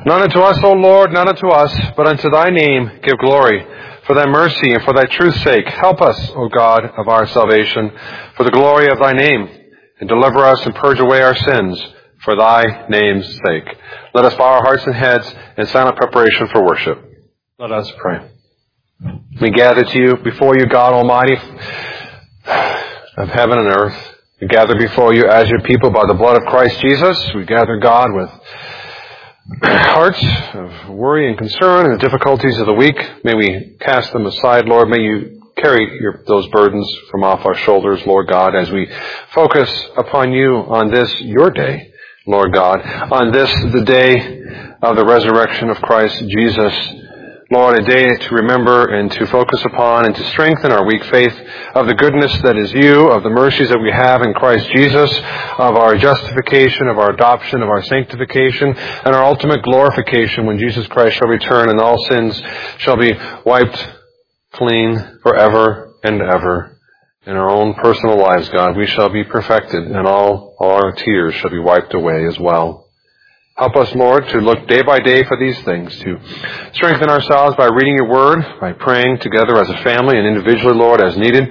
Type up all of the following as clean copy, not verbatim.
None unto us, O Lord, none unto us, but unto thy name give glory. For thy mercy and for thy truth's sake, help us, O God of our salvation, for the glory of thy name, and deliver us and purge away our sins, for thy name's sake. Let us bow our hearts and heads in silent preparation for worship. Let us pray. We gather to you, before you, God Almighty of heaven and earth. We gather before you as your people by the blood of Christ Jesus. We gather, God, with hearts of worry and concern and the difficulties of the week. May we cast them aside, Lord. May you carry those burdens from off our shoulders, Lord God, as we focus upon you on this, your day, Lord God, on this, the day of the resurrection of Christ Jesus. Lord, a day to remember and to focus upon and to strengthen our weak faith of the goodness that is you, of the mercies that we have in Christ Jesus, of our justification, of our adoption, of our sanctification, and our ultimate glorification when Jesus Christ shall return and all sins shall be wiped clean forever and ever. In our own personal lives, God, we shall be perfected and all our tears shall be wiped away as well. Help us, Lord, to look day by day for these things, to strengthen ourselves by reading your word, by praying together as a family and individually, Lord, as needed,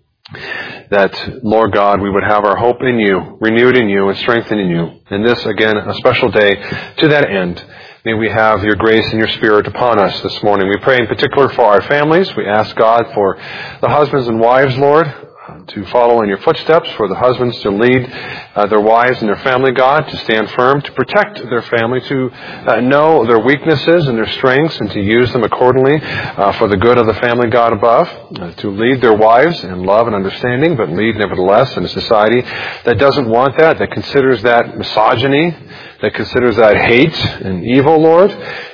that, Lord God, we would have our hope in you, renewed in you, and strengthened in you. And this, again, a special day to that end. May we have your grace and your spirit upon us this morning. We pray in particular for our families. We ask God for the husbands and wives, Lord, to follow in your footsteps, for the husbands to lead their wives and their family, God, to stand firm, to protect their family, to know their weaknesses and their strengths, and to use them accordingly for the good of the family, God, above, to lead their wives in love and understanding, but lead nevertheless in a society that doesn't want that, that considers that misogyny, that considers that hate and evil, Lord,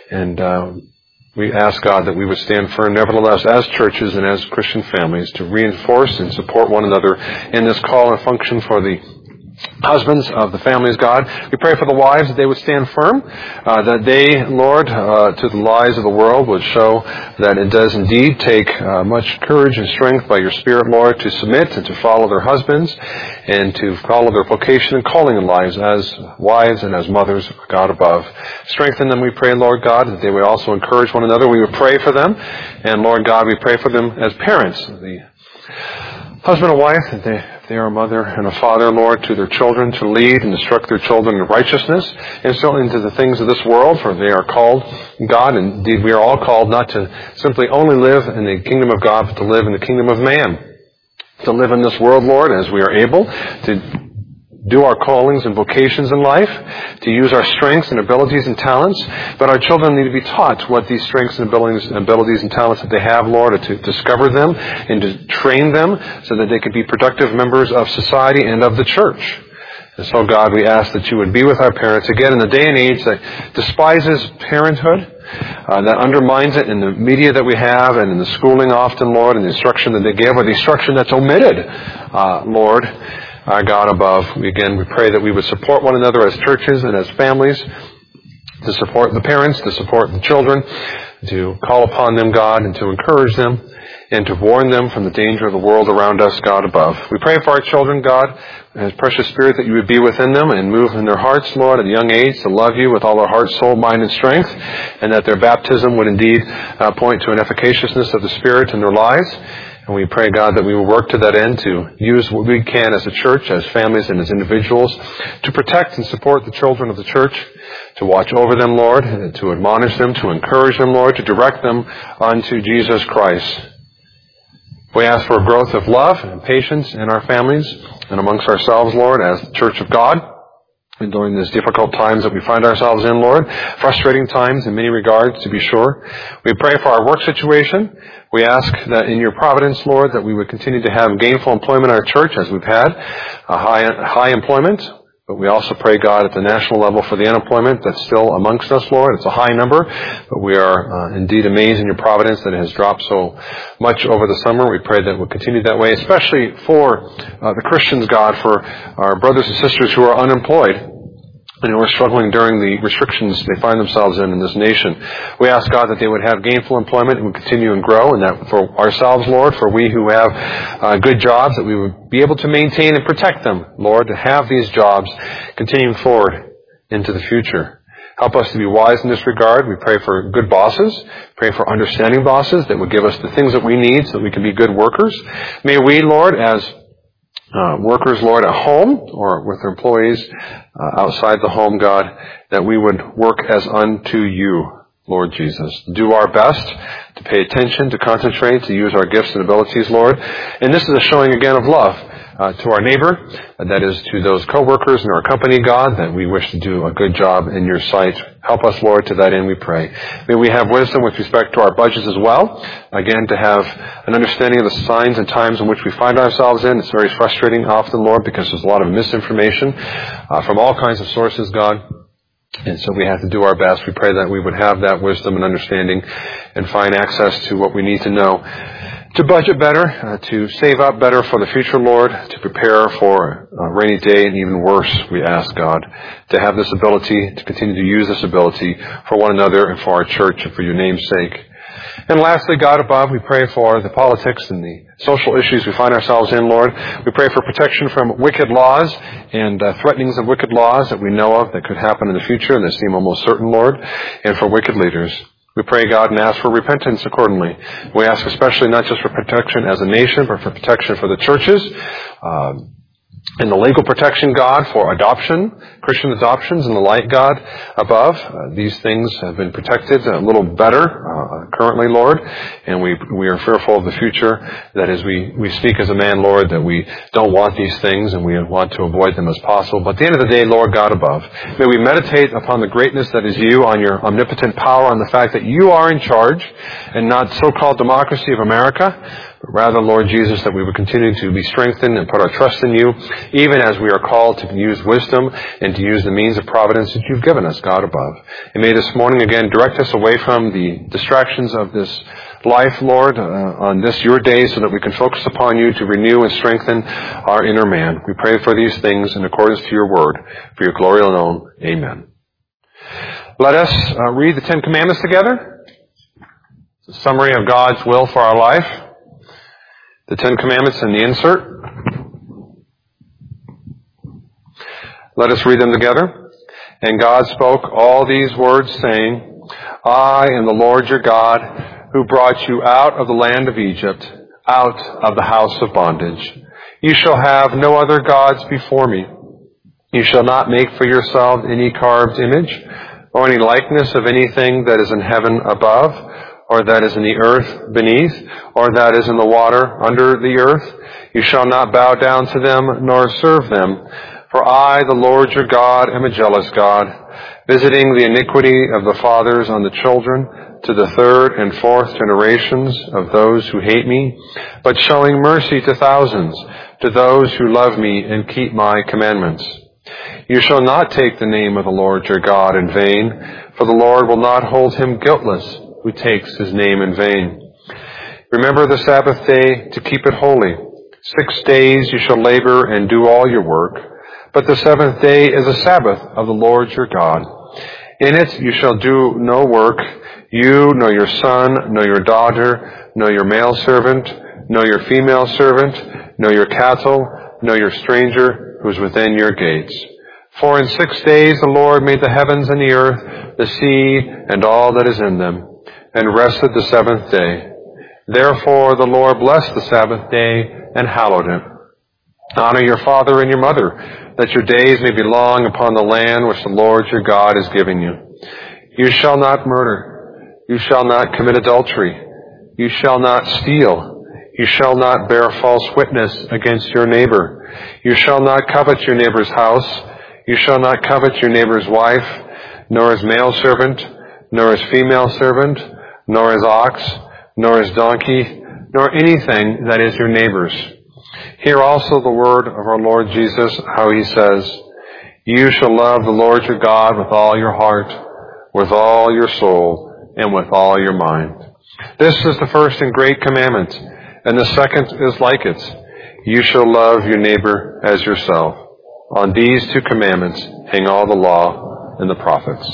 and we ask, God, that we would stand firm, nevertheless, as churches and as Christian families, to reinforce and support one another in this call and function for the husbands of the families, God. We pray for the wives that they would stand firm, that they, Lord, to the lies of the world would show that it does indeed take much courage and strength by your Spirit, Lord, to submit and to follow their husbands and to follow their vocation and calling in lives as wives and as mothers, God above. Strengthen them, we pray, Lord God, that they would also encourage one another. We would pray for them. And, Lord God, we pray for them as parents, the husband and wife, that they are a mother and a father, Lord, to their children, to lead and instruct their children in righteousness, and so into the things of this world, for they are called, God, and indeed we are all called not to simply only live in the kingdom of God, but to live in the kingdom of man. To live in this world, Lord, as we are able to do our callings and vocations in life, to use our strengths and abilities and talents, but our children need to be taught what these strengths and abilities and talents that they have, Lord, to discover them and to train them so that they can be productive members of society and of the church. And so, God, we ask that you would be with our parents, again, in the day and age that despises parenthood, that undermines it in the media that we have and in the schooling often, Lord, and the instruction that they give, or the instruction that's omitted, Lord, our God above. We pray that we would support one another as churches and as families, to support the parents, to support the children, to call upon them, God, and to encourage them, and to warn them from the danger of the world around us, God above. We pray for our children, God, as precious Spirit, that you would be within them and move in their hearts, Lord, at a young age, to love you with all their heart, soul, mind, and strength, and that their baptism would indeed point to an efficaciousness of the Spirit in their lives. And we pray, God, that we will work to that end to use what we can as a church, as families, and as individuals to protect and support the children of the church, to watch over them, Lord, and to admonish them, to encourage them, Lord, to direct them unto Jesus Christ. We ask for a growth of love and patience in our families and amongst ourselves, Lord, as the church of God. And during these difficult times that we find ourselves in, Lord, frustrating times in many regards, to be sure. We pray for our work situation. We ask that in your providence, Lord, that we would continue to have gainful employment in our church as we've had, high employment. But we also pray, God, at the national level for the unemployment that's still amongst us, Lord. It's a high number, but we are indeed amazed in your providence that it has dropped so much over the summer. We pray that it will continue that way, especially for the Christians, God, for our brothers and sisters who are unemployed and who are struggling during the restrictions they find themselves in this nation. We ask, God, that they would have gainful employment and would continue and grow, and that for ourselves, Lord, for we who have good jobs, that we would be able to maintain and protect them, Lord, to have these jobs continuing forward into the future. Help us to be wise in this regard. We pray for good bosses, pray for understanding bosses that would give us the things that we need so that we can be good workers. May we, Lord, as workers, Lord, at home or with employees outside the home, God, that we would work as unto you, Lord Jesus. Do our best to pay attention, to concentrate, to use our gifts and abilities, Lord. And this is a showing again of love to our neighbor, that is to those co-workers in our company, God, that we wish to do a good job in your sight. Help us, Lord, to that end we pray. May we have wisdom with respect to our budgets as well. Again, to have an understanding of the signs and times in which we find ourselves in. It's very frustrating often, Lord, because there's a lot of misinformation from all kinds of sources, God. And so we have to do our best. We pray that we would have that wisdom and understanding and find access to what we need to know. To budget better, to save up better for the future, Lord, to prepare for a rainy day, and even worse, we ask, God, to have this ability, to continue to use this ability for one another and for our church and for your name's sake. And lastly, God above, we pray for the politics and the social issues we find ourselves in, Lord. We pray for protection from wicked laws and threatenings of wicked laws that we know of that could happen in the future and that seem almost certain, Lord, and for wicked leaders. We pray, God, and ask for repentance accordingly. We ask especially not just for protection as a nation, but for protection for the churches, and the legal protection, God, for adoption, Christian adoptions and the like, God, above. These things have been protected a little better currently, Lord, and we are fearful of the future, that as we speak as a man, Lord, that we don't want these things and we want to avoid them as possible. But at the end of the day, Lord God above, may we meditate upon the greatness that is you, on your omnipotent power, on the fact that you are in charge and not so-called democracy of America, but rather, Lord Jesus, that we would continue to be strengthened and put our trust in you, even as we are called to use wisdom and to use the means of providence that you've given us, God above. And may this morning again direct us away from the distractions of this life, Lord, on this your day, so that we can focus upon you to renew and strengthen our inner man. We pray for these things in accordance to your word, for your glory alone. Amen. Let us read the Ten Commandments together. It's a summary of God's will for our life. The Ten Commandments in the insert. Let us read them together. And God spoke all these words, saying, I am the Lord your God, who brought you out of the land of Egypt, out of the house of bondage. You shall have no other gods before me. You shall not make for yourself any carved image, or any likeness of anything that is in heaven above, or that is in the earth beneath, or that is in the water under the earth. You shall not bow down to them, nor serve them. For I, the Lord your God, am a jealous God, visiting the iniquity of the fathers on the children, to the third and fourth generations of those who hate me, but showing mercy to thousands, to those who love me and keep my commandments. You shall not take the name of the Lord your God in vain, for the Lord will not hold him guiltless who takes his name in vain. Remember the Sabbath day to keep it holy. 6 days you shall labor and do all your work, but the seventh day is a Sabbath of the Lord your God. In it you shall do no work, you, nor your son, nor your daughter, nor your male servant, nor your female servant, nor your cattle, nor your stranger who is within your gates. For in 6 days the Lord made the heavens and the earth, the sea, and all that is in them, and rested the seventh day. Therefore the Lord blessed the Sabbath day and hallowed it. Honor your father and your mother, that your days may be long upon the land which the Lord your God is giving you. You shall not murder. You shall not commit adultery. You shall not steal. You shall not bear false witness against your neighbor. You shall not covet your neighbor's house. You shall not covet your neighbor's wife, nor his male servant, nor his female servant, nor his ox, nor his donkey, nor anything that is your neighbor's. Hear also the word of our Lord Jesus, how he says, You shall love the Lord your God with all your heart, with all your soul, and with all your mind. This is the first and great commandment, and the second is like it. You shall love your neighbor as yourself. On these 2 commandments hang all the law and the prophets.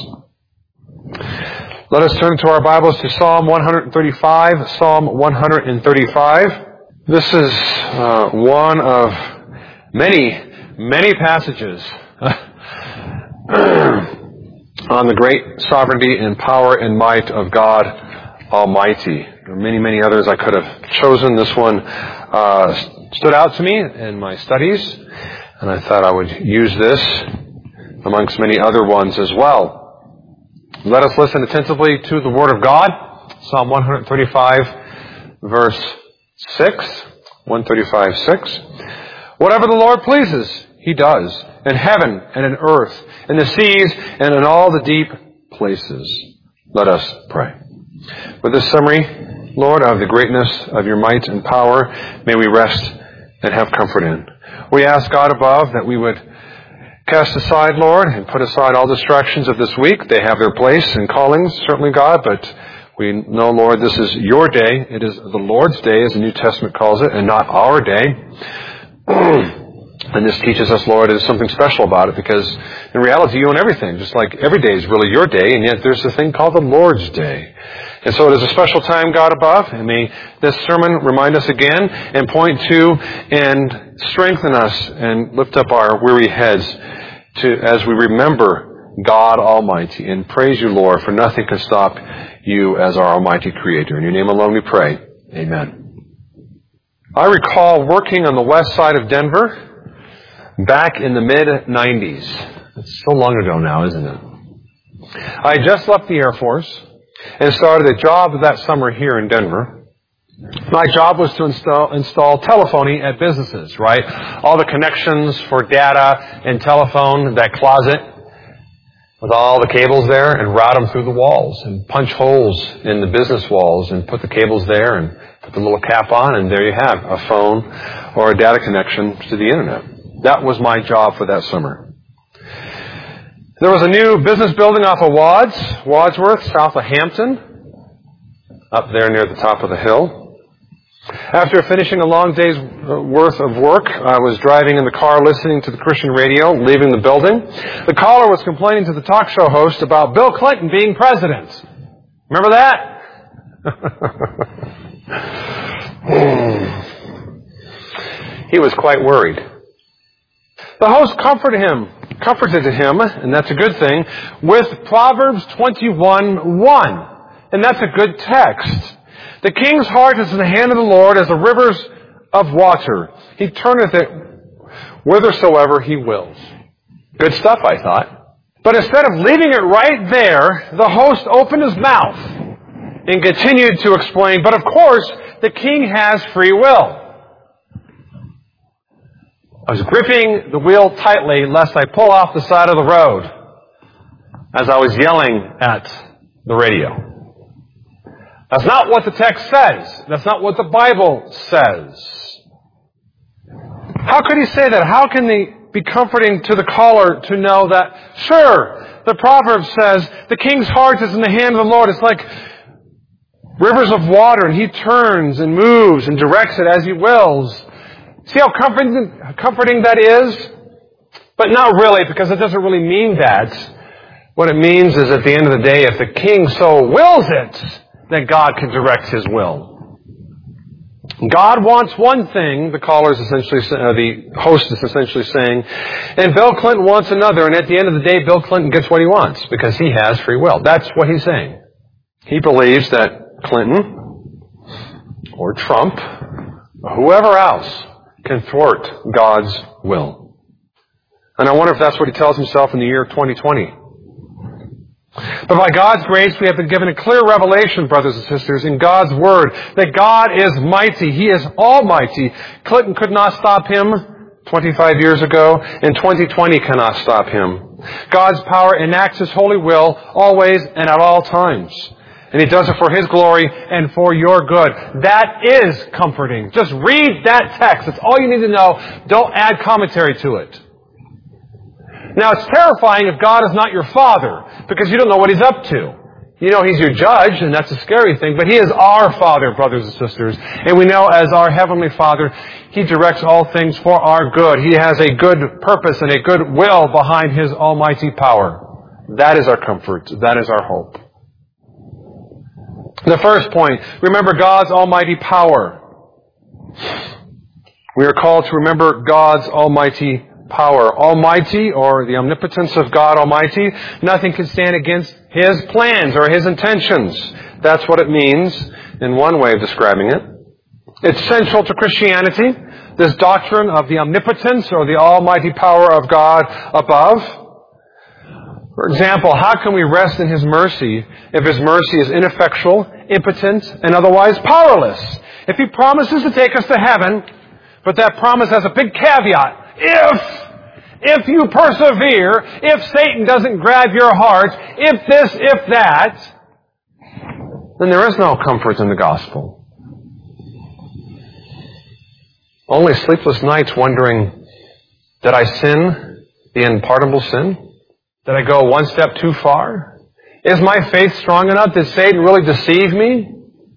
Let us turn to our Bibles to Psalm 135. Psalm 135. This is one of many passages on the great sovereignty and power and might of God Almighty. There are many, many others I could have chosen. This one stood out to me in my studies, and I thought I would use this amongst many other ones as well. Let us listen attentively to the Word of God. Psalm 135, verse 6. 135, 6. Whatever the Lord pleases, He does, in heaven and in earth, in the seas and in all the deep places. Let us pray. With this summary, Lord, of the greatness of your might and power, may we rest and have comfort in. We ask God above that we would cast aside, Lord, and put aside all distractions of this week. They have their place and callings, certainly, God, but we know, Lord, this is your day. It is the Lord's day, as the New Testament calls it, and not our day. And this teaches us, Lord, there's something special about it, because in reality you own everything, just like every day is really your day, and yet there's a thing called the Lord's Day. And so it is a special time, God above, and may this sermon remind us again and point to and strengthen us and lift up our weary heads as we remember God Almighty and praise you, Lord, for nothing can stop you as our Almighty Creator. In your name alone we pray. Amen. I recall working on the west side of Denver back in the mid-90s. It's so long ago now, isn't it? I had just left the Air Force and started a job that summer here in Denver. My job was to install telephony at businesses, right? All the connections for data and telephone, that closet with all the cables there, and route them through the walls and punch holes in the business walls and put the cables there and put the little cap on, and there you have a phone or a data connection to the internet. That was my job for that summer. There was a new business building off of Wadsworth, south of Hampton, up there near the top of the hill. After finishing a long day's worth of work, I was driving in the car listening to the Christian radio, leaving the building. The caller was complaining to the talk show host about Bill Clinton being president. Remember that? He was quite worried. The host comforted him, and that's a good thing, with Proverbs 21:1. And that's a good text. The king's heart is in the hand of the Lord as the rivers of water. He turneth it whithersoever he wills. Good stuff, I thought. But instead of leaving it right there, the host opened his mouth and continued to explain, but of course, the king has free will. I was gripping the wheel tightly lest I pull off the side of the road as I was yelling at the radio. That's not what the text says. That's not what the Bible says. How could he say that? How can it be comforting to the caller to know that, sure, the proverb says, the king's heart is in the hand of the Lord. It's like rivers of water, and he turns and moves and directs it as he wills. See how comforting that is? But not really, because it doesn't really mean that. What it means is, at the end of the day, if the king so wills it, that God can direct his will. God wants one thing, the host is essentially saying, and Bill Clinton wants another, and at the end of the day, Bill Clinton gets what he wants, because he has free will. That's what he's saying. He believes that Clinton, or Trump, or whoever else, can thwart God's will. And I wonder if that's what he tells himself in the year 2020. But by God's grace, we have been given a clear revelation, brothers and sisters, in God's Word, that God is mighty. He is almighty. Clinton could not stop him 25 years ago, and 2020 cannot stop him. God's power enacts His holy will always and at all times. And He does it for His glory and for your good. That is comforting. Just read that text. That's all you need to know. Don't add commentary to it. Now, it's terrifying if God is not your Father, because you don't know what He's up to. You know He's your judge, and that's a scary thing, but He is our Father, brothers and sisters. And we know as our Heavenly Father, He directs all things for our good. He has a good purpose and a good will behind His almighty power. That is our comfort. That is our hope. The first point, remember God's almighty power. We are called to remember God's almighty power. Almighty, or the omnipotence of God Almighty, nothing can stand against His plans or His intentions. That's what it means in one way of describing it. It's central to Christianity, this doctrine of the omnipotence or the almighty power of God above. For example, how can we rest in His mercy if His mercy is ineffectual, impotent, and otherwise powerless? If He promises to take us to heaven, but that promise has a big caveat. If you persevere, if Satan doesn't grab your heart, if this, if that, then there is no comfort in the gospel. Only sleepless nights wondering, did I sin the unpardonable sin? Did I go one step too far? Is my faith strong enough? Did Satan really deceive me?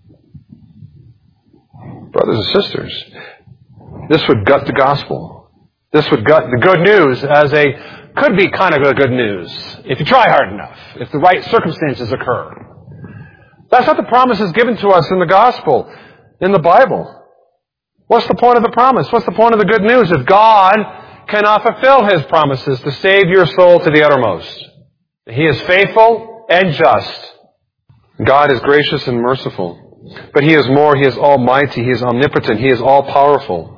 Brothers and sisters, this would gut the gospel. This would gut the good news could be kind of a good news if you try hard enough, if the right circumstances occur. That's not the promises given to us in the gospel, in the Bible. What's the point of the promise? What's the point of the good news if God cannot fulfill His promises to save your soul to the uttermost? He is faithful and just. God is gracious and merciful. But He is more. He is almighty. He is omnipotent. He is all-powerful.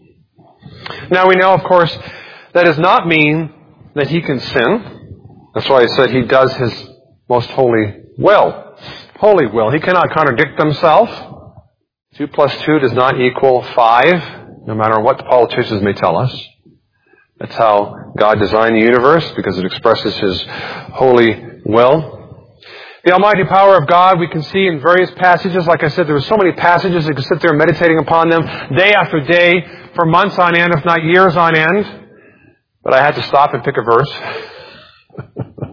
Now we know, of course, that does not mean that He can sin. That's why I said He does His most holy will. Holy will. He cannot contradict Himself. 2 plus 2 does not equal 5, no matter what the politicians may tell us. That's how God designed the universe, because it expresses His holy will. The almighty power of God we can see in various passages. Like I said, there are so many passages you can sit there meditating upon them day after day, for months on end, if not years on end. But I had to stop and pick a verse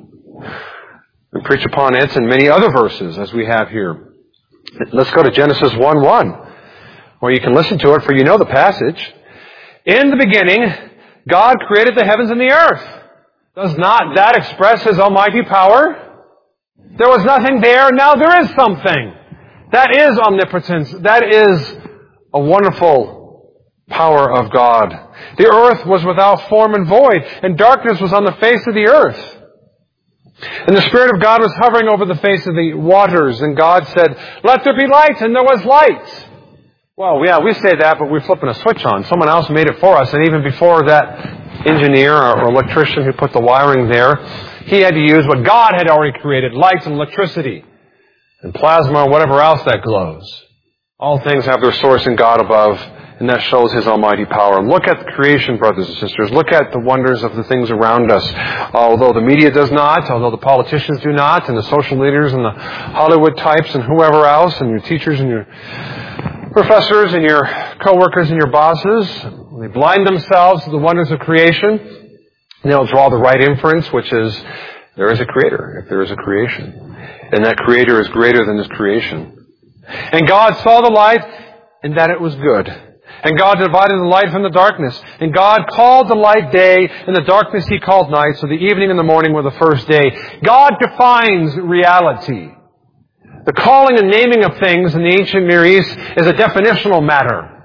and preach upon it and many other verses as we have here. Let's go to Genesis 1:1, where you can listen to it, for you know the passage. In the beginning, God created the heavens and the earth. Does not that express His almighty power? There was nothing there, now there is something. That is omnipotence. That is a wonderful power of God. The earth was without form and void, and darkness was on the face of the earth. And the Spirit of God was hovering over the face of the waters, and God said, "Let there be light," and there was light. Well, yeah, we say that, but we're flipping a switch on. Someone else made it for us, and even before that engineer or electrician who put the wiring there, he had to use what God had already created, light and electricity, and plasma or whatever else that glows. All things have their source in God above, and that shows His almighty power. Look at the creation, brothers and sisters. Look at the wonders of the things around us. Although the media does not, although the politicians do not, and the social leaders and the Hollywood types and whoever else, and your teachers and your professors and your co-workers and your bosses, they blind themselves to the wonders of creation. They'll draw the right inference, which is there is a creator, if there is a creation. And that creator is greater than His creation. And God saw the light, and that it was good. And God divided the light from the darkness. And God called the light day, and the darkness He called night. So the evening and the morning were the first day. God defines reality. The calling and naming of things in the ancient Near East is a definitional matter.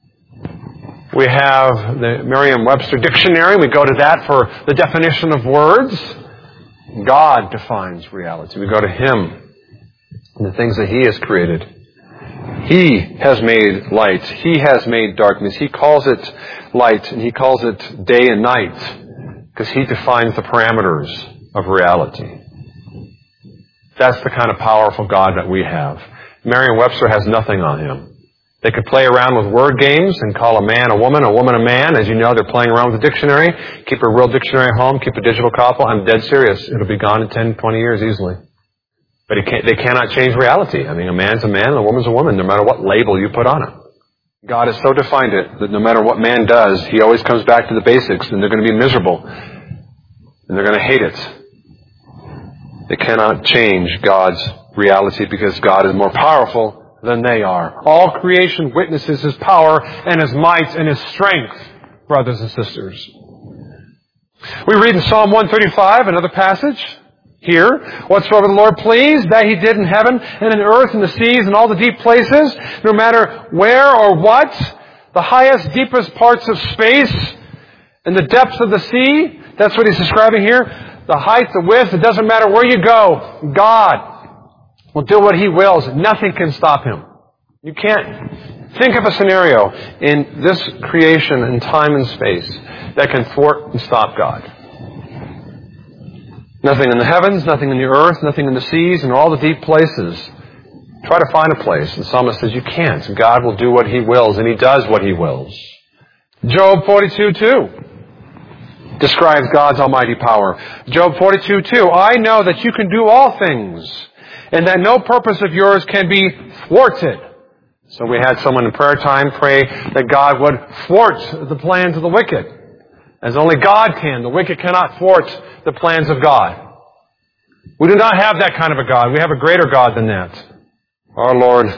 We have the Merriam-Webster dictionary. We go to that for the definition of words. God defines reality. We go to Him and the things that He has created. He has made light. He has made darkness. He calls it light, and He calls it day and night, because He defines the parameters of reality. That's the kind of powerful God that we have. Merriam-Webster has nothing on Him. They could play around with word games and call a man a woman a man. As you know, they're playing around with the dictionary. Keep a real dictionary at home. Keep a digital copy. I'm dead serious. It'll be gone in 10, 20 years easily. But they cannot change reality. I mean, a man's a man and a woman's a woman, no matter what label you put on it. God has so defined it that no matter what man does, he always comes back to the basics, and they're going to be miserable. And they're going to hate it. They cannot change God's reality because God is more powerful than they are. All creation witnesses His power and His might and His strength, brothers and sisters. We read in Psalm 135, another passage here, whatsoever the Lord pleased, that He did in heaven and in earth and the seas and all the deep places, no matter where or what, the highest, deepest parts of space In the depths of the sea, that's what he's describing here. The height, the width, it doesn't matter where you go. God will do what He wills. Nothing can stop Him. You can't think of a scenario in this creation in time and space that can thwart and stop God. Nothing in the heavens, nothing in the earth, nothing in the seas, and all the deep places. Try to find a place. And the psalmist says you can't. God will do what He wills, and He does what He wills. Job 42:2 describes God's almighty power. Job 42:2, I know that you can do all things, and that no purpose of yours can be thwarted. So we had someone in prayer time pray that God would thwart the plans of the wicked, as only God can. The wicked cannot thwart the plans of God. We do not have that kind of a God. We have a greater God than that. Our Lord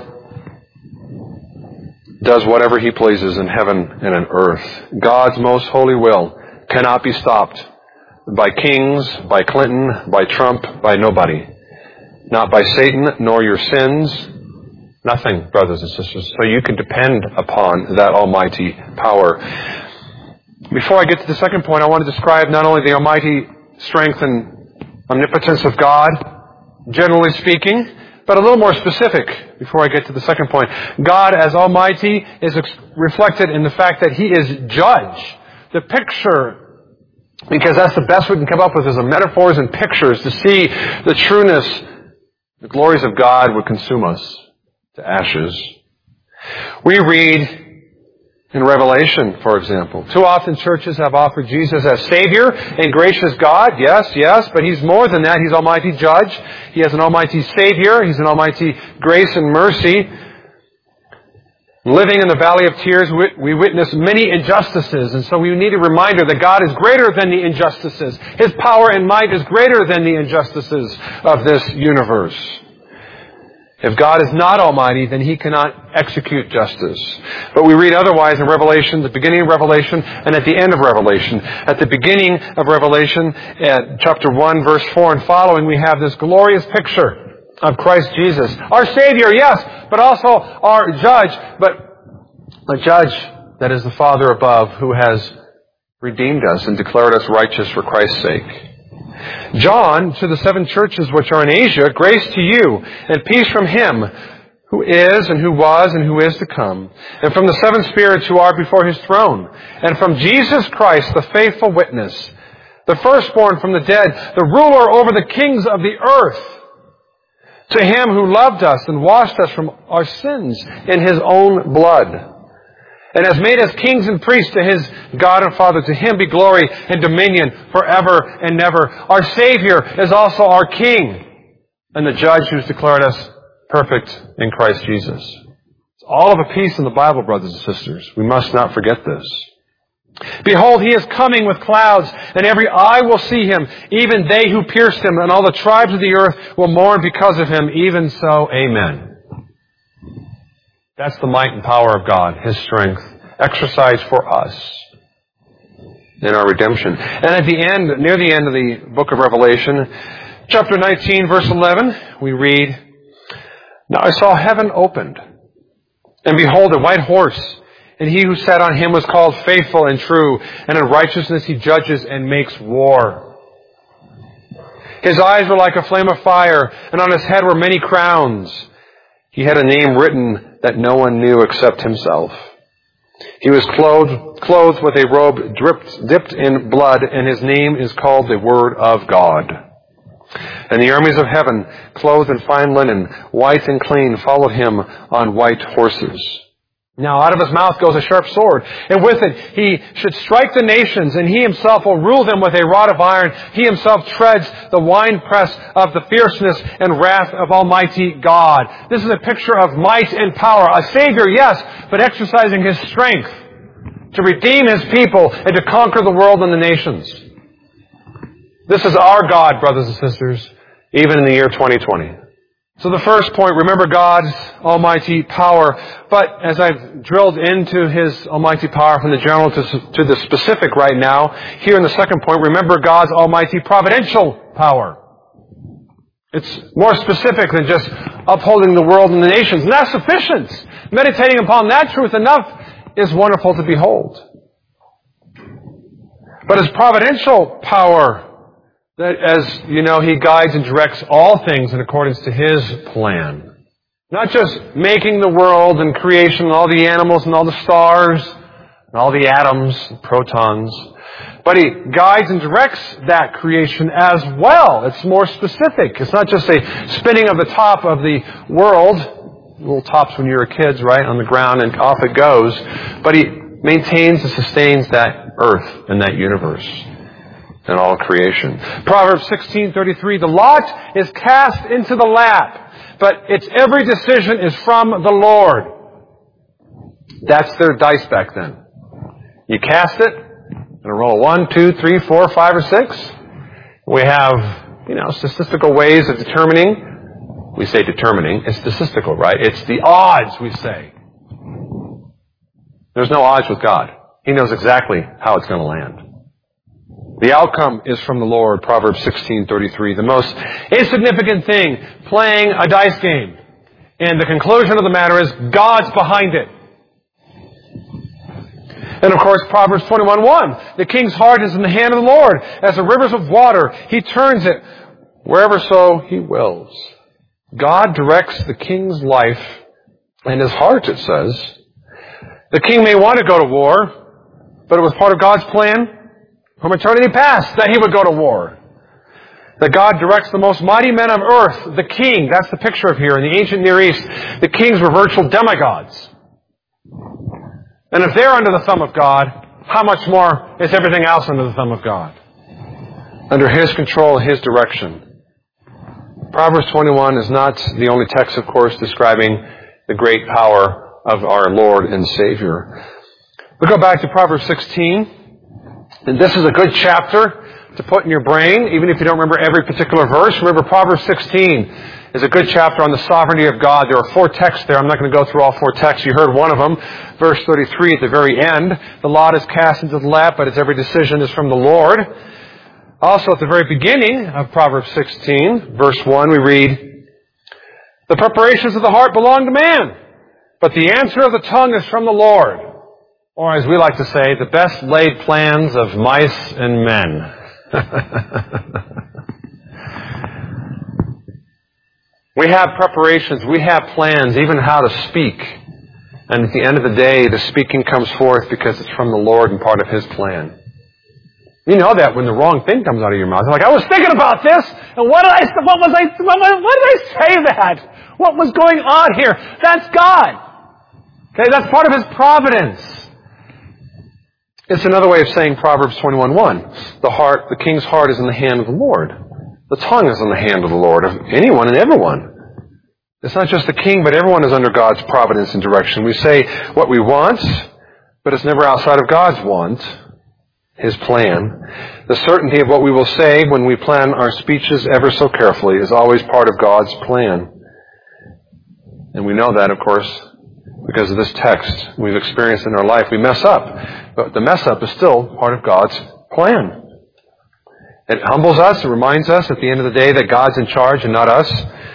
does whatever He pleases in heaven and on earth. God's most holy will cannot be stopped by kings, by Clinton, by Trump, by nobody. Not by Satan, nor your sins. Nothing, brothers and sisters. So you can depend upon that almighty power. Before I get to the second point, I want to describe not only the almighty strength and omnipotence of God, generally speaking, but a little more specific before I get to the second point. God as almighty is reflected in the fact that He is judge. The picture, because that's the best we can come up with, is the metaphors and pictures to see the trueness, the glories of God would consume us to ashes. We read in Revelation, for example, too often churches have offered Jesus as Savior and gracious God. Yes, but He's more than that. He's Almighty Judge. He has an Almighty Savior. He's an Almighty grace and mercy. Living in the valley of tears, we witness many injustices, and so we need a reminder that God is greater than the injustices. His power and might is greater than the injustices of this universe. If God is not almighty, then He cannot execute justice. But we read otherwise in Revelation, the beginning of Revelation, and at the end of Revelation. At the beginning of Revelation, at chapter 1, verse 4 and following, we have this glorious picture of Christ Jesus. Our Savior, yes, but also our Judge, but a Judge that is the Father above, who has redeemed us and declared us righteous for Christ's sake. John, to the 7 churches which are in Asia, grace to you and peace from Him who is and who was and who is to come, and from the 7 spirits who are before His throne, and from Jesus Christ, the faithful witness, the firstborn from the dead, the ruler over the kings of the earth, to Him who loved us and washed us from our sins in His own blood, and has made us kings and priests to His God and Father. To Him be glory and dominion forever and never. Our Savior is also our King and the Judge who's declared us perfect in Christ Jesus. It's all of a piece in the Bible, brothers and sisters. We must not forget this. Behold, He is coming with clouds, and every eye will see Him, even they who pierced Him, and all the tribes of the earth will mourn because of Him. Even so, amen. That's the might and power of God, His strength, exercised for us in our redemption. And at the end, near the end of the book of Revelation, chapter 19, verse 11, we read, Now I saw heaven opened, and behold, a white horse, and He who sat on him was called Faithful and True, and in righteousness He judges and makes war. His eyes were like a flame of fire, and on His head were many crowns. He had a name written that no one knew except Himself. He was clothed with a robe dipped in blood, and His name is called the Word of God. And the armies of heaven, clothed in fine linen, white and clean, followed Him on white horses. Now out of His mouth goes a sharp sword, and with it He should strike the nations, and He Himself will rule them with a rod of iron. He Himself treads the winepress of the fierceness and wrath of Almighty God. This is a picture of might and power. A Savior, yes, but exercising His strength to redeem His people and to conquer the world and the nations. This is our God, brothers and sisters, even in the year 2020. So the first point, remember God's almighty power. But as I've drilled into His almighty power from the general to the specific right now, here in the second point, remember God's almighty providential power. It's more specific than just upholding the world and the nations. And that's sufficient. Meditating upon that truth enough is wonderful to behold. But His providential power, that as you know, He guides and directs all things in accordance to His plan. Not just making the world and creation and all the animals and all the stars and all the atoms and protons, but He guides and directs that creation as well. It's more specific. It's not just a spinning of the top of the world, little tops when you were kids, right, on the ground, and off it goes. But He maintains and sustains that earth and that universe and all creation. Proverbs 16:33, the lot is cast into the lap, but its every decision is from the Lord. That's their dice back then. You cast it, and a roll 1, 2, 3, 4, 5, or 6. We have, statistical ways of determining. We say determining. It's statistical, right? It's the odds, we say. There's no odds with God. He knows exactly how it's going to land. The outcome is from the Lord, Proverbs 16:33. The most insignificant thing, playing a dice game. And the conclusion of the matter is, God's behind it. And of course, Proverbs 21:1. The king's heart is in the hand of the Lord. As the rivers of water, He turns it wherever so He wills. God directs the king's life and his heart, it says. The king may want to go to war, but it was part of God's plan from eternity past that He would go to war. That God directs the most mighty men of earth, the king, that's the picture of here. In the ancient Near East, the kings were virtual demigods. And if they're under the thumb of God, how much more is everything else under the thumb of God? Under His control, His direction. Proverbs 21 is not the only text, of course, describing the great power of our Lord and Savior. We'll go back to Proverbs 16. And this is a good chapter to put in your brain, even if you don't remember every particular verse. Remember, Proverbs 16 is a good chapter on the sovereignty of God. There are 4 texts there. I'm not going to go through all 4 texts. You heard one of them. Verse 33 at the very end. The lot is cast into the lap, but its every decision is from the Lord. Also, at the very beginning of Proverbs 16, verse 1, we read, the preparations of the heart belong to man, but the answer of the tongue is from the Lord. Or as we like to say, the best laid plans of mice and men. We have preparations, we have plans, even how to speak. And at the end of the day, the speaking comes forth because it's from the Lord and part of His plan. You know that when the wrong thing comes out of your mouth. You're like, I was thinking about this, and why did I say that? What was going on here? That's God. Okay, that's part of His providence. It's another way of saying Proverbs 21:1. The king's heart is in the hand of the Lord. The tongue is in the hand of the Lord, of anyone and everyone. It's not just the king, but everyone is under God's providence and direction. We say what we want, but it's never outside of God's want, His plan. The certainty of what we will say when we plan our speeches ever so carefully is always part of God's plan. And we know that, of course, because of this text we've experienced in our life. We mess up, but the mess up is still part of God's plan. It humbles us, it reminds us at the end of the day that God's in charge and not us.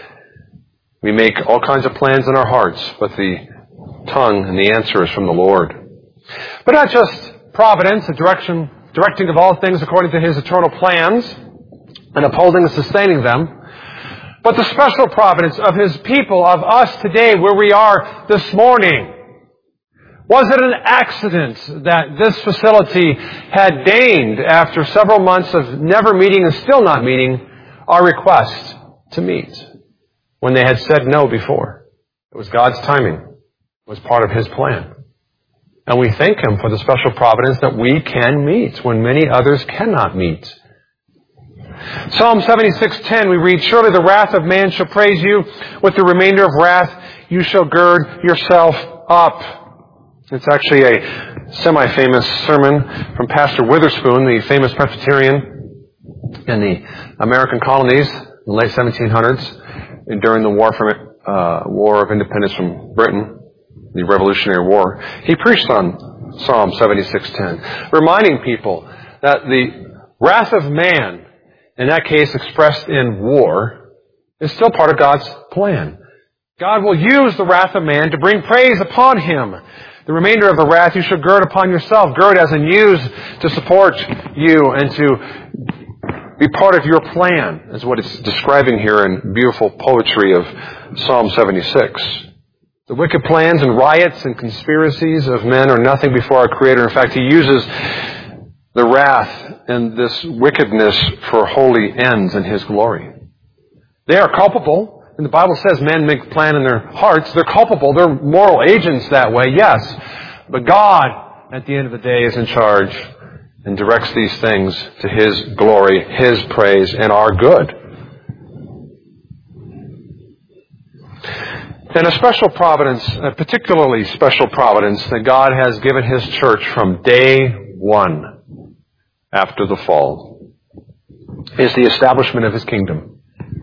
We make all kinds of plans in our hearts, but the tongue and the answer is from the Lord. But not just providence, the directing of all things according to His eternal plans, and upholding and sustaining them, but the special providence of His people, of us today, where we are this morning. Was it an accident that this facility had deigned, after several months of never meeting and still not meeting, our request to meet, when they had said no before? It was God's timing. It was part of His plan. And we thank Him for the special providence that we can meet when many others cannot meet. Psalm 76:10, we read, surely the wrath of man shall praise you. With the remainder of wrath, you shall gird yourself up. It's actually a semi-famous sermon from Pastor Witherspoon, the famous Presbyterian in the American colonies in the late 1700s, and during the War of Independence from Britain, the Revolutionary War. He preached on Psalm 76:10, reminding people that the wrath of man, in that case expressed in war, is still part of God's plan. God will use the wrath of man to bring praise upon Him, The remainder of the wrath you shall gird upon yourself. Gird as in use to support you and to be part of your plan, is what it's describing here in beautiful poetry of Psalm 76. The wicked plans and riots and conspiracies of men are nothing before our Creator. In fact, He uses the wrath and this wickedness for holy ends in His glory. They are culpable. And the Bible says men make plan in their hearts. They're culpable. They're moral agents that way, yes. But God, at the end of the day, is in charge and directs these things to His glory, His praise, and our good. And a special providence, a particularly special providence that God has given His church from day one after the fall is the establishment of His kingdom.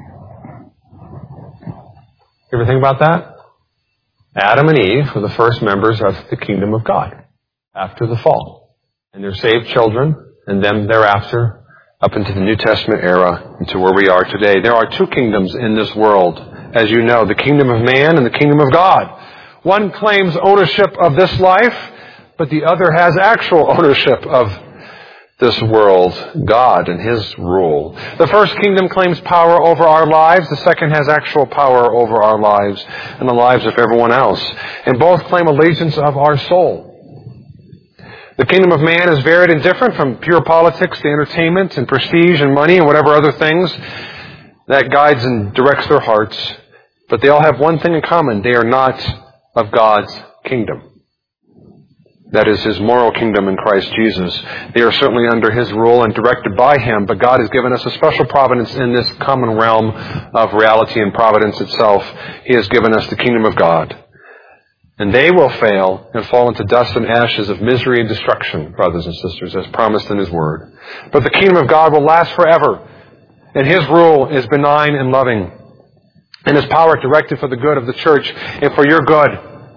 You ever think about that? Adam and Eve were the first members of the kingdom of God after the fall. And their saved children, and then thereafter, up into the New Testament era, into where we are today. There are two kingdoms in this world, as you know, the kingdom of man and the kingdom of God. One claims ownership of this life, but the other has actual ownership of this world, God and His rule. The first kingdom claims power over our lives. The second has actual power over our lives and the lives of everyone else. And both claim allegiance of our soul. The kingdom of man is varied and different, from pure politics to entertainment and prestige and money and whatever other things that guides and directs their hearts. But they all have one thing in common. They are not of God's kingdom. That is His moral kingdom in Christ Jesus. They are certainly under His rule and directed by Him, but God has given us a special providence in this common realm of reality and providence itself. He has given us the kingdom of God. And they will fail and fall into dust and ashes of misery and destruction, brothers and sisters, as promised in His Word. But the kingdom of God will last forever, and His rule is benign and loving, and His power directed for the good of the church and for your good.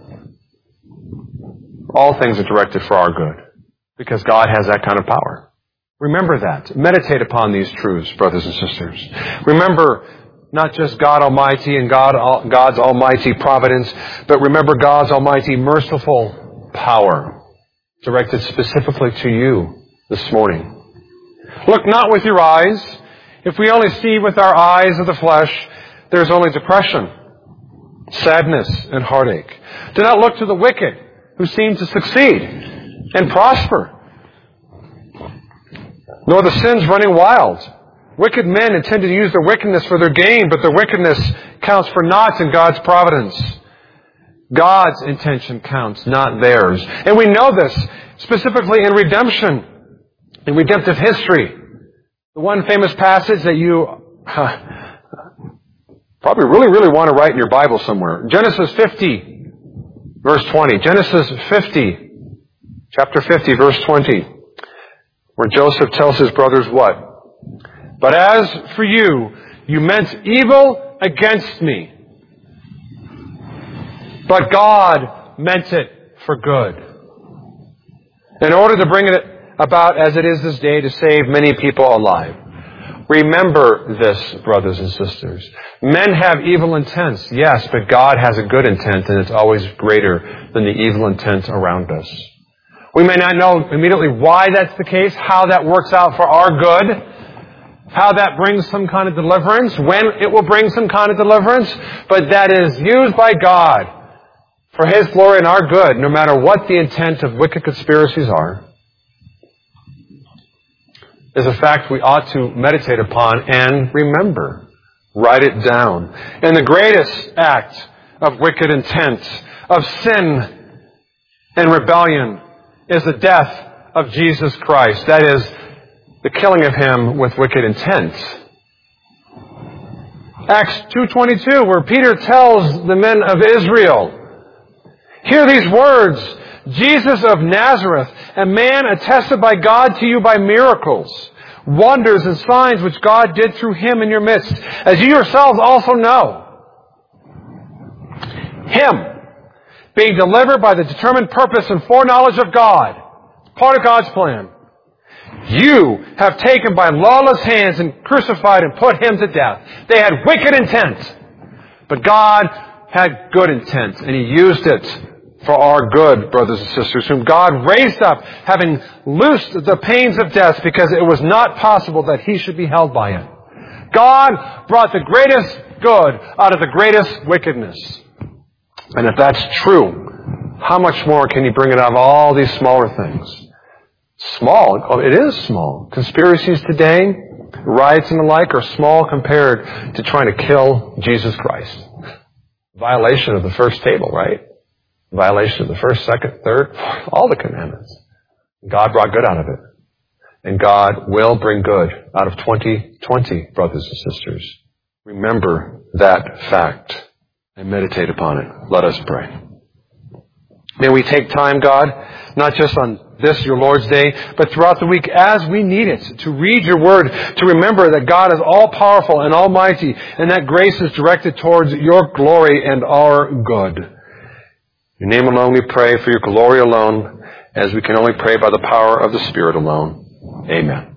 All things are directed for our good, because God has that kind of power. Remember that. Meditate upon these truths, brothers and sisters. Remember not just God Almighty and God's almighty providence, but remember God's almighty merciful power directed specifically to you this morning. Look not with your eyes. If we only see with our eyes of the flesh, there's only depression, sadness, and heartache. Do not look to the wicked who seem to succeed and prosper, nor the sins running wild. Wicked men intend to use their wickedness for their gain, but their wickedness counts for naught in God's providence. God's intention counts, not theirs. And we know this specifically in redemption, in redemptive history. The one famous passage that you probably really want to write in your Bible somewhere. Genesis 50, verse 20. Genesis 50, chapter 50, verse 20. Where Joseph tells his brothers what? But as for you, you meant evil against me. But God meant it for good, in order to bring it about as it is this day, to save many people alive. Remember this, brothers and sisters. Men have evil intents, yes, but God has a good intent, and it's always greater than the evil intent around us. We may not know immediately why that's the case, how that works out for our good, how that brings some kind of deliverance, when it will bring some kind of deliverance, but that is used by God for His glory and our good, no matter what the intent of wicked conspiracies are, is a fact we ought to meditate upon and remember. Write it down. And the greatest act of wicked intent, of sin and rebellion, is the death of Jesus Christ. That is, the killing of Him with wicked intent. Acts 2:22, where Peter tells the men of Israel, hear these words, Jesus of Nazareth, a man attested by God to you by miracles, wonders and signs which God did through Him in your midst, as you yourselves also know. Him, being delivered by the determined purpose and foreknowledge of God, part of God's plan, you have taken by lawless hands and crucified and put Him to death. They had wicked intent, but God had good intent, and He used it for our good, brothers and sisters, whom God raised up, having loosed the pains of death, because it was not possible that he should be held by it. God brought the greatest good out of the greatest wickedness. And if that's true, how much more can he bring it out of all these smaller things? Small. It is small. Conspiracies today, riots and the like, are small compared to trying to kill Jesus Christ. Violation of the first table, right? Violation of the first, second, third, all the commandments. God brought good out of it. And God will bring good out of 2020, brothers and sisters. Remember that fact and meditate upon it. Let us pray. May we take time, God, not just on this, your Lord's Day, but throughout the week as we need it, to read your word, to remember that God is all-powerful and almighty, and that grace is directed towards your glory and our good. In your name alone we pray, for your glory alone, as we can only pray by the power of the Spirit alone. Amen.